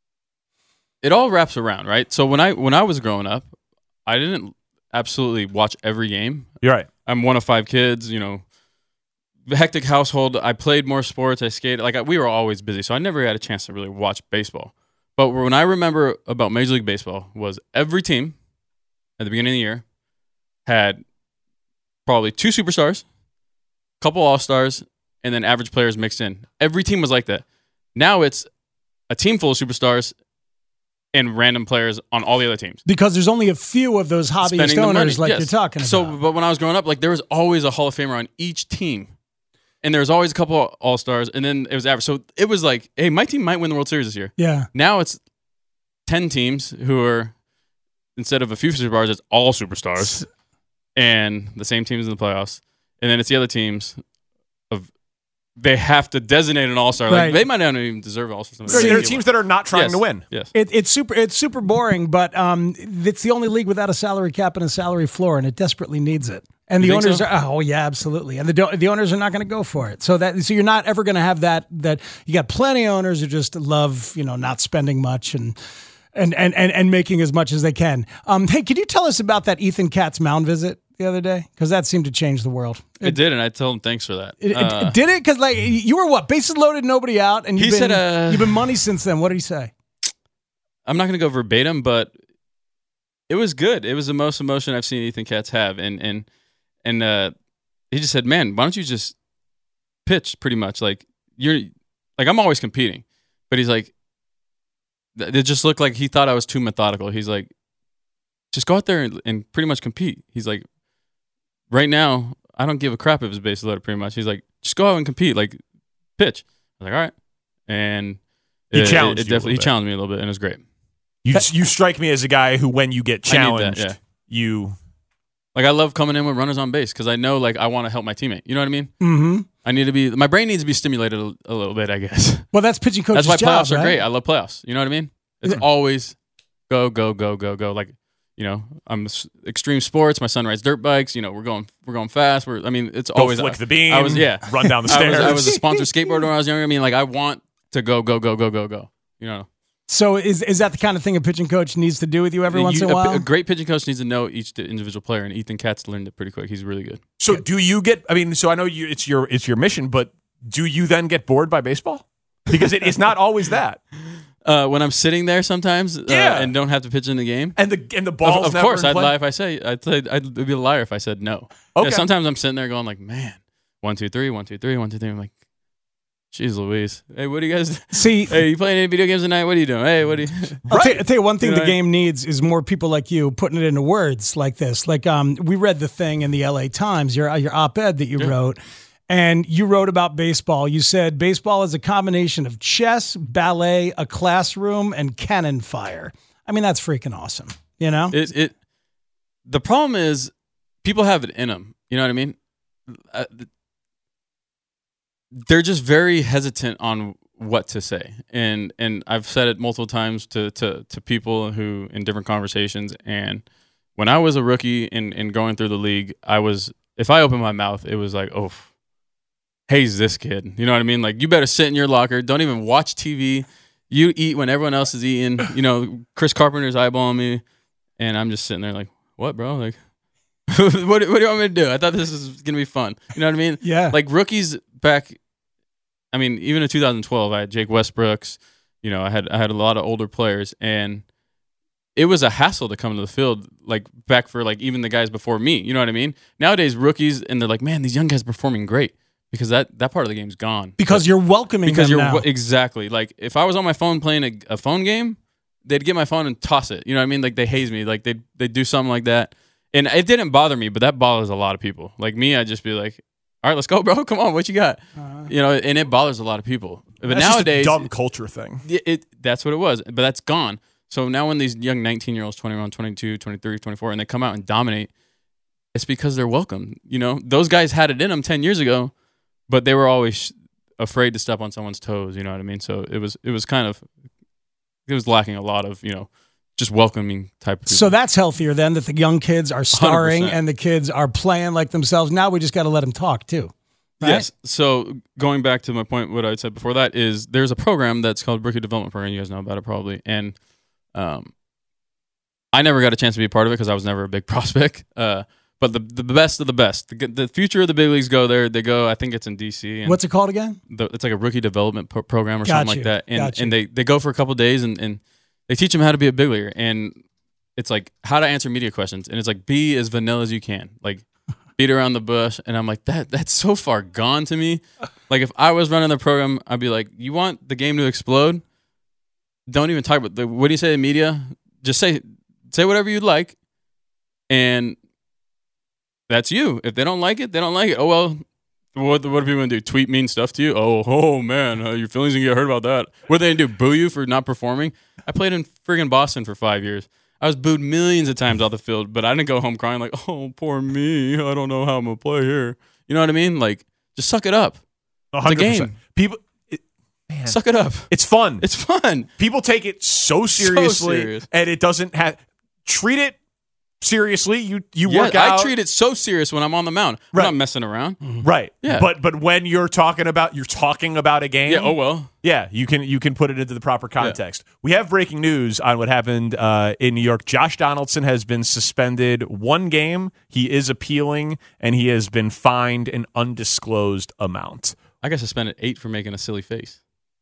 it all wraps around, right? So when I when I was growing up, I didn't absolutely watch every game. You're right. I'm one of five kids, you know, hectic household. I played more sports. I skated. Like I, we were always busy, so I never had a chance to really watch baseball. But when I remember about Major League Baseball was every team at the beginning of the year had probably two superstars, a couple all-stars, and then average players mixed in. Every team was like that. Now it's a team full of superstars and random players on all the other teams. Because there's only a few of those hobbyist Spending the money. owners like Yes. you're talking about. So, but when I was growing up, like there was always a Hall of Famer on each team, and there was always a couple of All Stars, and then it was average. So it was like, hey, my team might win the World Series this year. Yeah. Now it's ten teams who are instead of a few superstars, it's all superstars, and the same teams in the playoffs, and then it's the other teams of. They have to designate an all-star. Like Right. they might not even deserve an all-star. There are teams that are not trying Yes. to win. Yes. It, it's super. It's super boring, but um, it's the only league without a salary cap and a salary floor, and it desperately needs it. And You the think owners so? are oh yeah, absolutely. And the do- the owners are not going to go for it. So that so you're not ever going to have that. That you got plenty of owners who just love you know not spending much and. And, and, and, and making as much as they can. Um, hey, could you tell us about that Ethan Katz mound visit the other day? Because that seemed to change the world. It, did, and I told him thanks for that. It, it- Uh, did it? Because like you were what bases loaded, nobody out, and you've He been said, uh, you've been money since then. What did he say? I'm not going to go verbatim, but it was good. It was the most emotion I've seen Ethan Katz have, and and and uh, he just said, "Man, why don't you just pitch?" Pretty much like you're like I'm always competing. But he's like, it just looked like he thought I was too methodical. He's like, just go out there and, and pretty much compete. He's like, right now, I don't give a crap if it's base loaded, pretty much. He's like, just go out and compete, like, pitch. I was like, all right. And he it, challenged it, it you a definitely little he bit. challenged me a little bit, and it was great. You you strike me as a guy who, when you get I need that, challenged, yeah. you Like, I love coming in with runners on base because I know, like, I want to help my teammate. You know what I mean? Mm-hmm. I need to be, my brain needs to be stimulated a, a little bit, I guess. Well, that's pitching coach's That's why job, playoffs are right? great. I love playoffs. You know what I mean? It's Yeah. always go, go, go, go, go. Like, you know, I'm s- extreme sports. My son rides dirt bikes. You know, we're going, we're going fast. We're, I mean, it's Go always flick the beam, I was, yeah, run down the I was, I stairs. was a sponsored skateboarder when I was younger. I mean, like, I want to go, go, go, go, go, go. You know. So is is that the kind of thing a pitching coach needs to do with you every once You- in a while? A, a great pitching coach needs to know each individual player, and Ethan Katz learned it pretty quick. He's really good. So do you get? I mean, so I know you. It's your it's your mission, but do you then get bored by baseball? Because it, it's not always that. Uh, when I'm sitting there sometimes, uh, Yeah. and don't have to pitch in the game, and the and the balls. Of, of never course, in I'd play? lie if I say I'd say I'd be a liar if I said no. Okay. Yeah, sometimes I'm sitting there going like, man, one two three, one two three, one two three. I'm like, jeez Louise. Hey, what do you guys see? Hey, you playing any video games tonight? What are you doing? Hey, what do you? I'll, tell, I'll tell you one thing You know, the game needs is more people like you putting it into words like this. Like um, we read the thing in the L A Times, your your op-ed that you Yeah. wrote, and you wrote about baseball. You said baseball is a combination of chess, ballet, a classroom, and cannon fire. I mean, that's freaking awesome. You know, It it. The problem is, people have it in them. You know what I mean? Uh, they're just very hesitant on what to say, and and I've said it multiple times to to to people who in different conversations. And when I was a rookie and and going through the league, I was if I opened my mouth, it was like, oh, hey's this kid. You know what I mean? Like, you better sit in your locker. Don't even watch T V. You eat when everyone else is eating. You know, Chris Carpenter's eyeballing me, and I'm just sitting there like, what, bro? Like, what, what do you want me to do? I thought this was going to be fun. You know what I mean? Yeah. Like, rookies back, I mean, even in two thousand twelve, I had Jake Westbrooks. You know, I had I had a lot of older players, and it was a hassle to come to the field, like, back for, like, even the guys before me. You know what I mean? Nowadays, rookies, and they're like, man, these young guys are performing great. Because that, that part of the game's gone. because you're welcoming Because them you're now. exactly like, if I was on my phone playing a, a phone game, they'd get my phone and toss it. You know what I mean? Like, they haze me. Like, they they do something like that, and it didn't bother me, but that bothers a lot of people. Like me, I'd just be like, all right, let's go, bro. Come on, what you got? Uh-huh. You know, and it bothers a lot of people. But That's just a nowadays, dumb culture thing. It, it that's what it was, but that's gone. So now when these young nineteen-year-olds, twenty-one, twenty-two, twenty-three, twenty-four, and they come out and dominate, it's because they're welcome. You know, those guys had it in them ten years ago, but they were always afraid to step on someone's toes. You know what I mean? So it was it was kind of it was lacking a lot of, you know, just welcoming type of people. So that's healthier then, that the young kids are starring one hundred percent. and the kids are playing like themselves. Now we just got to let them talk too. Right? Yes. So going back to my point, what I said before that is there's a program that's called Rookie Development Program. You guys know about it probably. And um, I never got a chance to be a part of it because I was never a big prospect. Uh, but the the best of the best, the, the future of the big leagues go there. They go. I think it's in D C. And What's it called again? the, it's like a rookie development pro- program or Got something you. like that. And Got you. and they, they go for a couple of days and, and they teach them how to be a big leaguer. And it's like how to answer media questions. And it's like be as vanilla as you can. Like beat around the bush. And I'm like, that that's so far gone to me. Like if I was running the program, I'd be like, you want the game to explode? Don't even talk about the what do you say in media? Just say say whatever you'd like. And that's you. If they don't like it, they don't like it. Oh, well, what, what are people going to do? Tweet mean stuff to you? Oh, oh man, uh, your feelings going to get hurt about that. What are they going to do? Boo you for not performing? I played in friggin' Boston for five years. I was booed millions of times off the field, but I didn't go home crying like, oh, poor me. I don't know how I'm going to play here. You know what I mean? Like, just suck it up. one It's a hundred percent. game. People, it, man, Suck it up. it's fun. It's fun. People take it so seriously, serious. and it doesn't have. Treat it seriously. You you Yeah, work out. I treat it so serious when I'm on the mound. I'm Right. not messing around. right. Yeah. But but when you're talking about you're talking about a game. Yeah, oh well. Yeah, you can you can put it into the proper context. We have breaking news on what happened uh, in New York. Josh Donaldson has been suspended one game. He is appealing, and he has been fined an undisclosed amount. I got suspended eight for making a silly face.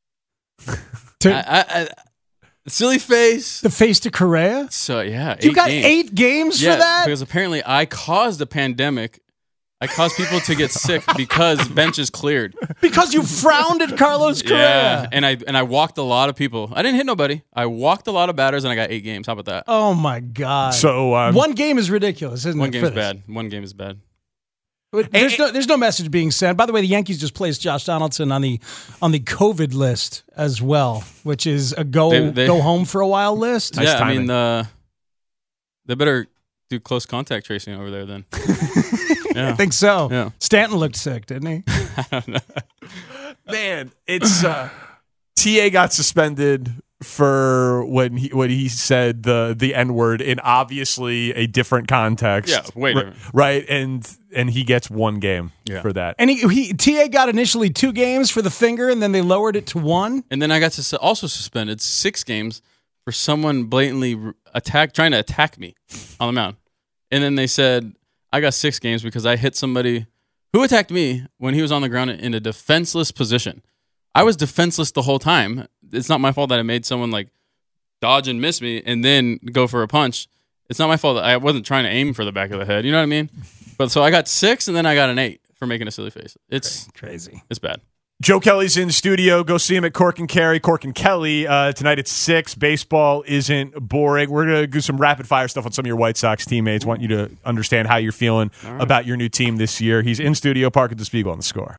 To- I, I, I, silly face. The face to Correa? So yeah, You eight got games. eight games yeah, for that? because apparently I caused a pandemic I caused people to get sick because benches cleared. Because you frowned at Carlos Correa. Yeah, and I and I walked a lot of people. I didn't hit nobody. I walked a lot of batters, and I got eight games. How about that? Oh my God! So um, one game is ridiculous, isn't One it? game for is this? bad. One game is bad. But there's no there's no message being sent. By the way, the Yankees just placed Josh Donaldson on the on the COVID list as well, which is a go They- they- go home for a while list. yeah, I mean, uh, they better do close contact tracing over there then. Yeah. I think so. Yeah. Stanton looked sick, didn't he? I don't know. Man, it's uh, T A got suspended for when he when he said the the N word in obviously a different context. Yeah, way R- different. right? And and he gets one game Yeah. for that. And he, he T A got initially two games for the finger, and then they lowered it to one. And then I got to su- also suspended six games for someone blatantly r- attack trying to attack me on the mound. And then they said I got six games because I hit somebody who attacked me when he was on the ground in a defenseless position. I was defenseless the whole time. It's not my fault that I made someone like dodge and miss me and then go for a punch. It's not my fault that I wasn't trying to aim for the back of the head. You know what I mean? But so I got six and then I got an eight for making a silly face. It's crazy. It's bad. Joe Kelly's in studio. Go see him at Cork and Carry. Cork and Kelly uh, tonight at six. Baseball isn't boring. We're going to do some rapid fire stuff on some of your White Sox teammates. Want you to understand how you're feeling right. about your new team this year. He's in studio. Parkinson Spiegel on the score.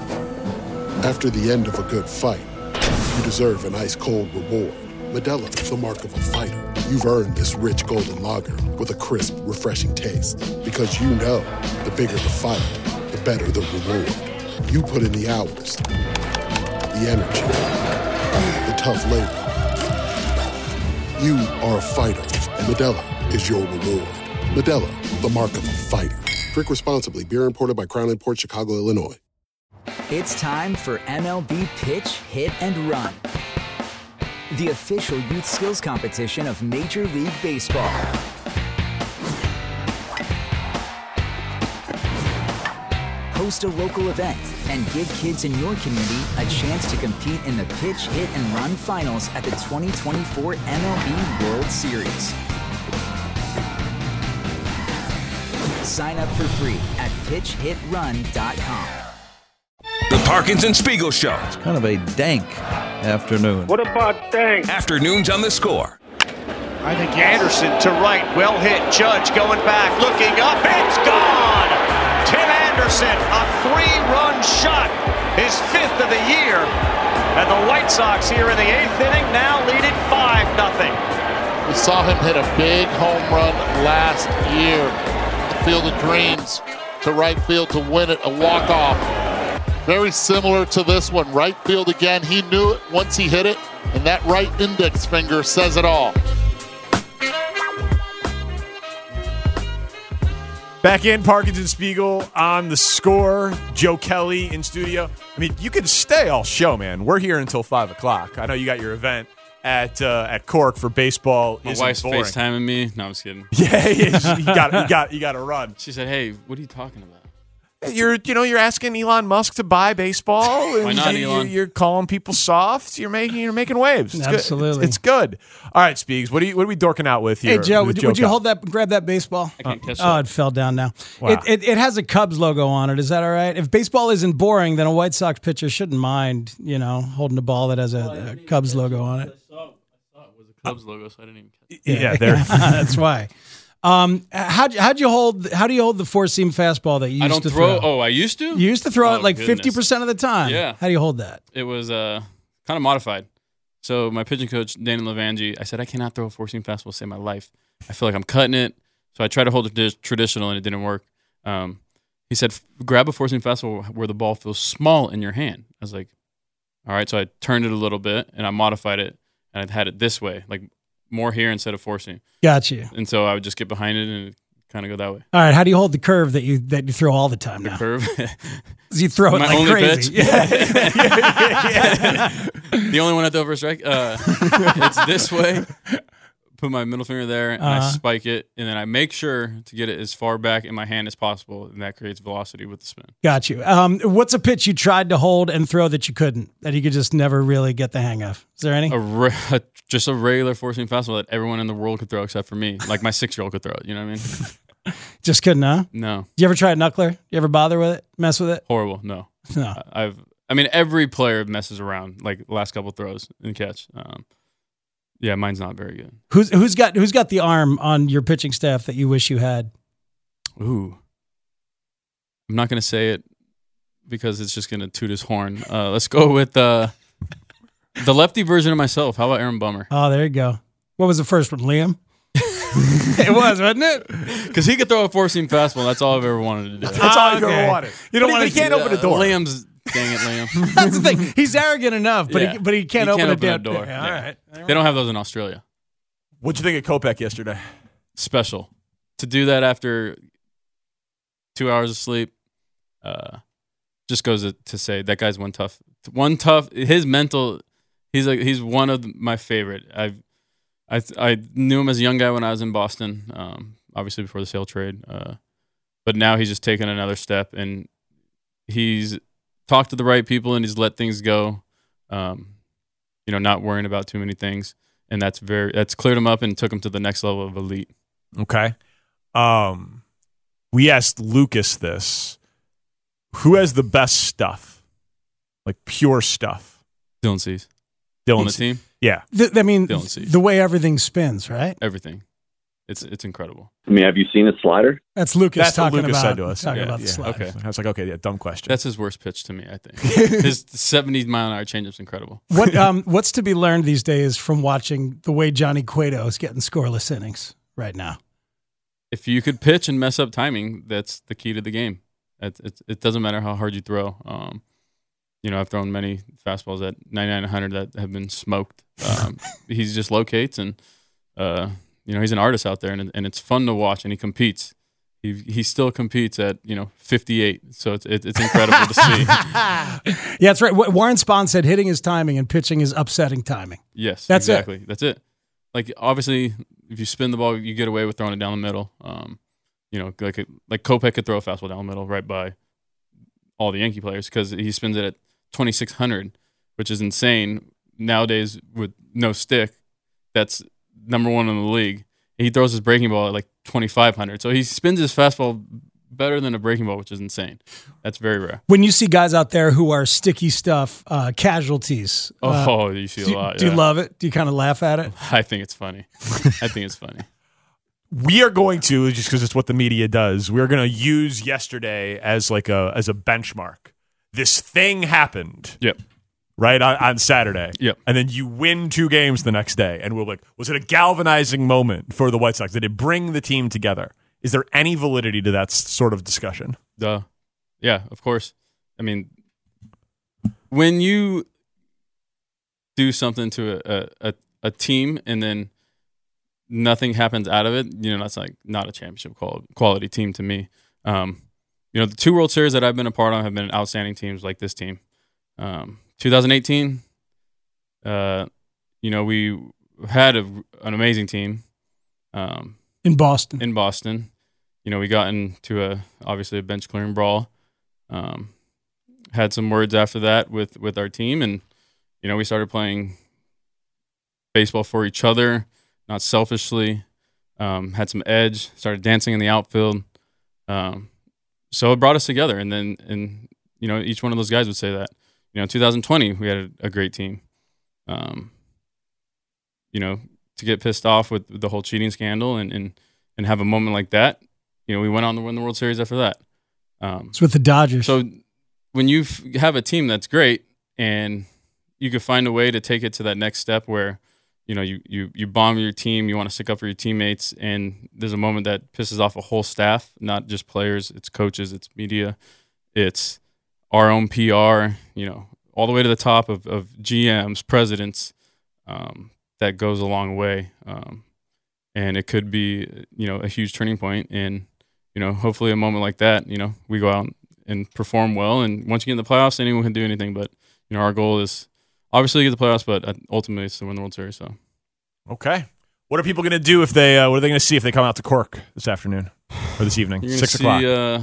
After the end of a good fight, you deserve an ice-cold reward. Modelo is the mark of a fighter. You've earned this rich golden lager with a crisp, refreshing taste. Because you know, the bigger the fight, the better the reward. You put in the hours, the energy, the tough labor. You are a fighter, and Modelo is your reward. Modelo, the mark of a fighter. Drink responsibly. Beer imported by Crown Imports, Chicago, Illinois. It's time for M L B Pitch, Hit, and Run, the official youth skills competition of Major League Baseball. Host a local event and give kids in your community a chance to compete in the Pitch, Hit, and Run finals at the twenty twenty-four M L B World Series. Sign up for free at pitch hit run dot com. The Parkinson Spiegel Show. It's kind of a dank afternoon. What about dank? Afternoons on the Score. I think Anderson to right, well hit. Judge going back, looking up, it's gone! Tim Anderson, a three-run shot, his fifth of the year. And the White Sox here in the eighth inning now lead it five nothing. We saw him hit a big home run last year. The Field of Dreams to right field to win it, a walk-off. Very similar to this one. Right field again. He knew it once he hit it, and that right index finger says it all. Back in, Parkinson Spiegel on the Score. Joe Kelly in studio. I mean, you can stay all show, man. We're here until five o'clock. I know you got your event at uh, at Cork for baseball. My isn't wife's boring. FaceTiming me. No, I'm just kidding. Yeah, yeah, you got you got you got to run. She said, "Hey, what are you talking about?" You're, you know, you're asking Elon Musk to buy baseball. And Why not, you, Elon? You're calling people soft. You're making, you're making waves. It's Absolutely. good. It's, it's good. All right, Speaks. What are you, what are we dorking out with here? Hey Joe, with would, you- would you Kelly? hold that? Grab that baseball. I can't catch Oh, that. it fell down now. Wow. It, it it has a Cubs logo on it. Is that all right? If baseball isn't boring, then a White Sox pitcher shouldn't mind, you know, holding a ball that has a, a Cubs logo on it. Cubs logo, so I didn't even catch it. Yeah, there. That's why. Um, how'd you, how'd you hold? How do you hold the four seam fastball that you used I don't to throw. throw? Oh, I used to. You used to throw Oh, it like goodness. fifty percent of the time. Yeah. How do you hold that? It was uh, kind of modified. So my pitching coach, Danny Levangie, I said, I cannot throw a four-seam fastball to save my life. I feel like I'm cutting it. So I tried to hold it dis- traditional, and it didn't work. Um, he said, grab a four-seam fastball where the ball feels small in your hand. I was like, all right. So I turned it a little bit, and I modified it, and I had it this way, like more here instead of four-seam. Got you. And so I would just get behind it and kind of go that way. All right. How do you hold the curve that you that you throw all the time The now? curve. You throw it My like only crazy. pitch? Yeah. The only one at the over strike. Uh, it's this way. Put my middle finger there, and I Uh-huh. spike it, and then I make sure to get it as far back in my hand as possible, and that creates velocity with the spin. Got you. Um, what's a pitch you tried to hold and throw that you couldn't, that you could just never really get the hang of? Is there any? A re- a, just a regular four-seam fastball that everyone in the world could throw except for me. Like my six-year-old could throw it. You know what I mean? Just couldn't, huh? No. Did you ever try a knuckler? You ever bother with it? Mess with it? Horrible. No. No. I- I've. I mean, every player messes around, like the last couple throws and catch. Um, yeah, mine's not very good. Who's who's got who's got the arm on your pitching staff that you wish you had? Ooh. I'm not going to say it because it's just going to toot his horn. Uh, let's go with uh, the lefty version of myself. How about Aaron Bummer? Oh, there you go. What was the first one, Liam? It was, wasn't it? Because he could throw a four-seam fastball. That's all I've ever wanted to do. That's all I've Okay. ever wanted. You don't But he- wanna he can't do open a Uh, door. Liam's, dang it, Liam. That's the thing. He's arrogant enough, but Yeah. he but he can't He open, can't a open a damn door. Yeah, all Yeah. right. They don't have those in Australia. What'd you think of Kopech yesterday? Special. To do that after two hours of sleep, uh, just goes to, to say that guy's one tough, one tough. His mental, he's like he's one of my favorite. I've, I I knew him as a young guy when I was in Boston, um, obviously before the Sale trade, uh, but now he's just taken another step and he's talked to the right people and he's let things go. Um, you know, not worrying about too many things, and that's very that's cleared him up and took him to the next level of elite. Okay. Um, we asked Lucas this. Who has the best stuff? Like pure stuff. Dylan Cease. Dylan On the Cease. team? Yeah. The, I mean, Dylan Cease. the way everything spins, right? Everything. It's it's incredible. I mean, have you seen his slider? That's Lucas That's talking what Lucas about. said to us. Talking Yeah, about the yeah. slider. Okay. I was like, okay, yeah, dumb question. That's his worst pitch to me, I think. His seventy mile an hour changeup's incredible. What um what's to be learned these days from watching the way Johnny Cueto is getting scoreless innings right now? If you could pitch and mess up timing, that's the key to the game. It, it, it doesn't matter how hard you throw. Um, you know, I've thrown many fastballs at ninety-nine, one hundred that have been smoked. Um, he just locates and, uh, you know, he's an artist out there, and and it's fun to watch, and he competes. He he still competes at, you know, fifty-eight, so it's it, it's incredible to see. Yeah, that's right. Wa- Warren Spahn said hitting is timing and pitching is upsetting timing. Yes, That's it. exactly. That's it. Like, obviously, if you spin the ball, you get away with throwing it down the middle. Um, you know, like like Kopech could throw a fastball down the middle right by all the Yankee players because he spins it at twenty-six hundred, which is insane nowadays with no stick. That's number one in the league. He throws his breaking ball at like twenty-five hundred, so he spins his fastball better than a breaking ball, which is insane. That's very rare. When you see guys out there who are sticky stuff uh, casualties, uh, Oh, you see a do, lot. do you yeah. love it? Do you kind of laugh at it? I think it's funny. I think it's funny. We are going to, just because it's what the media does, we're going to use yesterday as like a as a benchmark. This thing happened. Yep. Right on, on Saturday. Yep. And then you win two games the next day. And we're like, was it a galvanizing moment for the White Sox? Did it bring the team together? Is there any validity to that s- sort of discussion? Duh. Yeah, of course. I mean, when you do something to a, a, a team and then nothing happens out of it, you know, that's like not a championship quality, quality team to me. Um, you know, the two World Series that I've been a part of have been outstanding teams like this team. Um, twenty eighteen, uh, you know, we had a, an amazing team. Um, In Boston. In Boston. You know, we got into a obviously a bench clearing brawl. Um, had some words after that with, with our team, and you know, we started playing baseball for each other, not selfishly. Um, had some edge, started dancing in the outfield. Um, so it brought us together, and then and you know, each one of those guys would say that. You know, in two thousand twenty, we had a, a great team. Um, you know, to get pissed off with, with the whole cheating scandal and, and and have a moment like that, you know, we went on to win the World Series after that. Um, It's with the Dodgers. so when you f- have a team that's great and you can find a way to take it to that next step where, you know, you, you, you bomb your team, you want to stick up for your teammates, and there's a moment that pisses off a whole staff, not just players, it's coaches, it's media, it's our own P R, you know, all the way to the top of, of G Ms, presidents, um, that goes a long way. Um, and it could be, you know, a huge turning point. And, you know, hopefully a moment like that, you know, we go out and perform well. And once you get in the playoffs, anyone can do anything. But, you know, our goal is obviously to get the playoffs, but ultimately it's to win the World Series. So, Okay. What are people going to do if they, uh, what are they going to see if they come out to Cork this afternoon or this evening? You're gonna Six see, o'clock. Uh,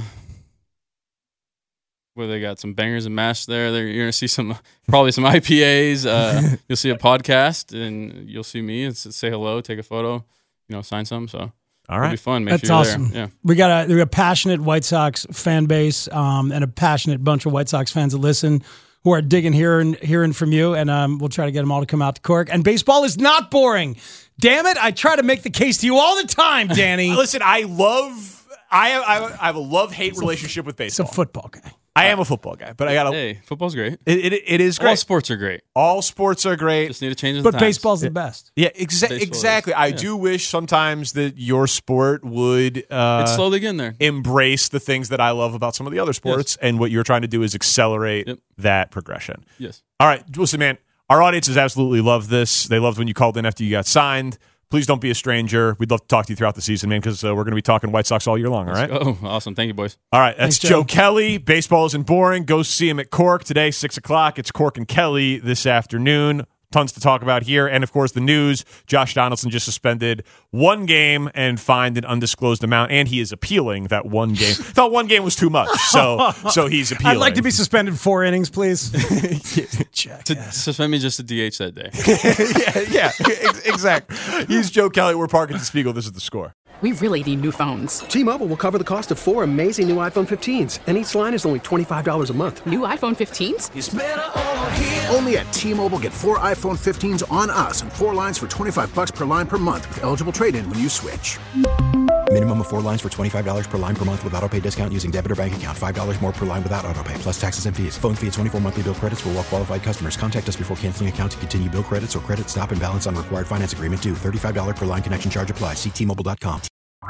where they got some bangers and mash there. They're, you're gonna see some probably some I P As. Uh, you'll see a podcast, and you'll see me and s- say hello, take a photo, you know, sign some. So All right. It'll be fun. Make That's sure you're awesome. there. Yeah. We got a, we got a passionate White Sox fan base um, and a passionate bunch of White Sox fans that listen who are digging hearing, hearing from you, and um, we'll try to get them all to come out to Cork. And baseball is not boring. Damn it. I try to make the case to you all the time, Danny. Listen, I love, I have, I have a love-hate relationship with It's a baseball. football guy. I am a football guy, but I got to. Hey, football's great. It, it, it is great. All sports are great. All sports are great. Just need to change the But times. baseball's the best. Yeah, exa- Baseball exactly. is. I Yeah. do wish sometimes that your sport would uh, It's slowly getting there. embrace the things that I love about some of the other sports, and what you're trying to do is accelerate Yep. that progression. Yes. All right, listen, man. Our audience has absolutely loved this. They loved when you called in after you got signed. Please don't be a stranger. We'd love to talk to you throughout the season, man, because uh, we're going to be talking White Sox all year long, all right? Oh, awesome. Thank you, boys. All right, that's Thanks, Joe Joe. Kelly. Baseball isn't boring. Go see him at Cork today, six o'clock. It's Cork and Kelly this afternoon. Tons to talk about here. And, of course, the news. Josh Donaldson just suspended one game and fined an undisclosed amount, and he is appealing that one game. Thought one game was too much, so so he's appealing. I'd like to be suspended four innings, please. To suspend me just to D H that day. yeah, yeah, ex- exactly. He's Joe Kelly. We're Parkinson Spiegel. This is The Score. We really need new phones. T-Mobile will cover the cost of four amazing new iPhone fifteens, and each line is only twenty-five dollars a month. New iPhone fifteens? Only at T-Mobile, get four iPhone fifteens on us and four lines for twenty-five bucks per line per month with eligible trade-in when you switch. Minimum of four lines for twenty-five dollars per line per month with auto pay discount using debit or bank account. five dollars more per line without auto pay, plus taxes and fees. Phone fee at twenty-four monthly bill credits for well-qualified customers. Contact us before canceling account to continue bill credits or credit stop and balance on required finance agreement due. thirty-five dollars per line connection charge applies. See T Mobile dot com.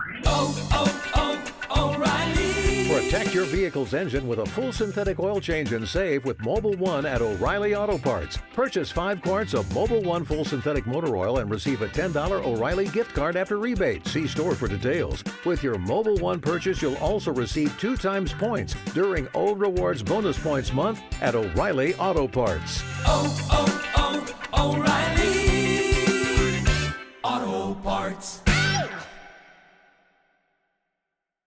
Protect your vehicle's engine with a full synthetic oil change and save with Mobile One at O'Reilly Auto Parts. Purchase five quarts of Mobile One full synthetic motor oil and receive a ten dollars O'Reilly gift card after rebate. See store for details. With your Mobile One purchase, you'll also receive two times points during O Rewards Bonus Points Month at O'Reilly Auto Parts. Oh, oh, oh, O'Reilly Auto Parts.